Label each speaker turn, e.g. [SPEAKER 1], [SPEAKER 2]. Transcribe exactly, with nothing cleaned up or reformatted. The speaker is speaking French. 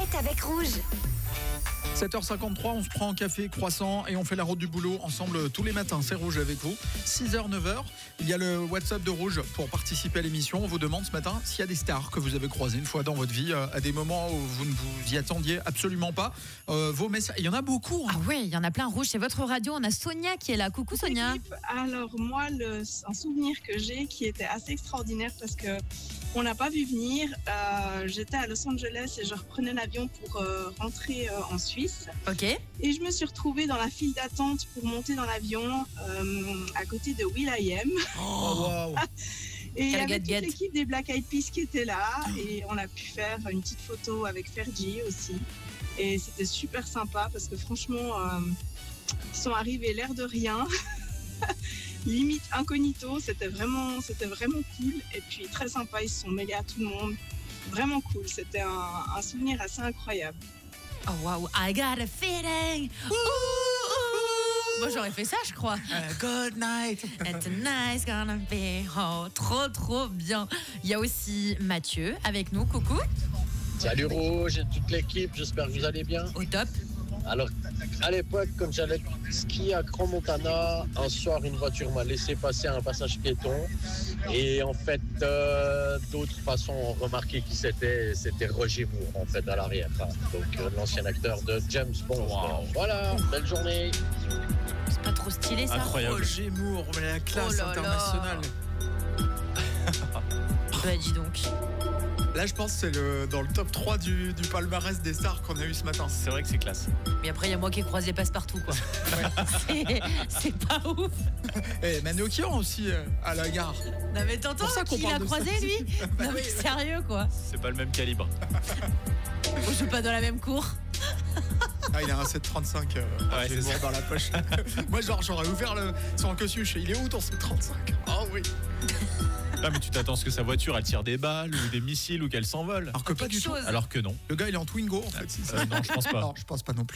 [SPEAKER 1] fête avec Rouge.
[SPEAKER 2] sept heures cinquante-trois, on se prend un café, croissant et on fait la route du boulot ensemble tous les matins. C'est Rouge avec vous. six heures, neuf heures, il y a le WhatsApp de Rouge pour participer à l'émission. On vous demande ce matin s'il y a des stars que vous avez croisées une fois dans votre vie, à des moments où vous ne vous y attendiez absolument pas. Euh, vos messages, il y en a beaucoup. Hein.
[SPEAKER 3] Ah ouais, il y en a plein. Rouge, c'est votre radio. On a Sonia qui est là. Coucou Sonia.
[SPEAKER 4] Alors moi, le, un souvenir que j'ai qui était assez extraordinaire parce que on n'a pas vu venir. Euh, j'étais à Los Angeles et je reprenais l'avion pour euh, rentrer euh, en Suisse.
[SPEAKER 3] Ok.
[SPEAKER 4] Et je me suis retrouvée dans la file d'attente pour monter dans l'avion euh, à côté de will.i.am.
[SPEAKER 2] Oh, wow.
[SPEAKER 4] Et il y avait
[SPEAKER 3] Get,
[SPEAKER 4] toute
[SPEAKER 3] get.
[SPEAKER 4] l'équipe des Black Eyed Peas qui était là. Et on a pu faire une petite photo avec Fergie aussi. Et c'était super sympa parce que franchement, euh, ils sont arrivés l'air de rien. Limite incognito, c'était vraiment, c'était vraiment cool. Et puis très sympa, ils se sont mêlés à tout le monde. Vraiment cool, c'était un, un souvenir assez incroyable.
[SPEAKER 3] Oh wow, I got a feeling. Ouh, ouh. Moi j'aurais fait ça, je crois.
[SPEAKER 2] Uh, good night.
[SPEAKER 3] And tonight's gonna be oh, trop trop bien. Il y a aussi Mathieu avec nous. Coucou.
[SPEAKER 5] Salut Rouge et toute l'équipe, j'espère que vous allez bien.
[SPEAKER 3] Au top.
[SPEAKER 5] Alors, à l'époque, quand j'allais skier à Grand Montana, un soir, une voiture m'a laissé passer un passage piéton. Et en fait, euh, d'autres façons ont remarqué qui c'était. C'était Roger Moore, en fait, à l'arrière. Donc, euh, l'ancien acteur de James Bond.
[SPEAKER 6] Wow.
[SPEAKER 5] Voilà, belle journée.
[SPEAKER 3] C'est pas trop stylé ça.
[SPEAKER 6] Incroyable.
[SPEAKER 2] Roger Moore, mais la classe
[SPEAKER 3] Oh là là.
[SPEAKER 2] internationale.
[SPEAKER 3] Bah dis donc.
[SPEAKER 2] Là, je pense que c'est le, dans le top trois du, du palmarès des stars qu'on a eu ce matin.
[SPEAKER 6] C'est vrai que c'est classe.
[SPEAKER 3] Mais après il y a moi qui ai croisé passe-partout quoi. c'est, c'est pas ouf.
[SPEAKER 2] Et Manoukian aussi euh, à la gare.
[SPEAKER 3] Non mais t'entends
[SPEAKER 2] Pour ça qu'on
[SPEAKER 3] qui
[SPEAKER 2] parle
[SPEAKER 3] l'a
[SPEAKER 2] de
[SPEAKER 3] croisé
[SPEAKER 2] ça.
[SPEAKER 3] lui.
[SPEAKER 2] Bah
[SPEAKER 3] Non mais
[SPEAKER 2] oui.
[SPEAKER 3] sérieux quoi.
[SPEAKER 6] C'est pas le même calibre.
[SPEAKER 3] On joue pas dans la même cour.
[SPEAKER 2] Ah, il a un sept trente-cinq euh,
[SPEAKER 6] Ouais,
[SPEAKER 2] Roger
[SPEAKER 6] c'est
[SPEAKER 2] Moore
[SPEAKER 6] ça.
[SPEAKER 2] dans la poche. Moi, genre, j'aurais ouvert le, son costuche. Il est où ton sept trente-cinq? Ah oui.
[SPEAKER 6] Non, mais tu t'attends à ce que sa voiture elle tire des balles ou des missiles ou qu'elle s'envole.
[SPEAKER 2] Alors que pas
[SPEAKER 3] Quelque
[SPEAKER 2] du tout.
[SPEAKER 3] chose.
[SPEAKER 6] Alors que non.
[SPEAKER 2] Le gars, il est en Twingo en fait. c'est ça.
[SPEAKER 6] Euh, non, je pense pas.
[SPEAKER 2] Non, je pense pas non plus.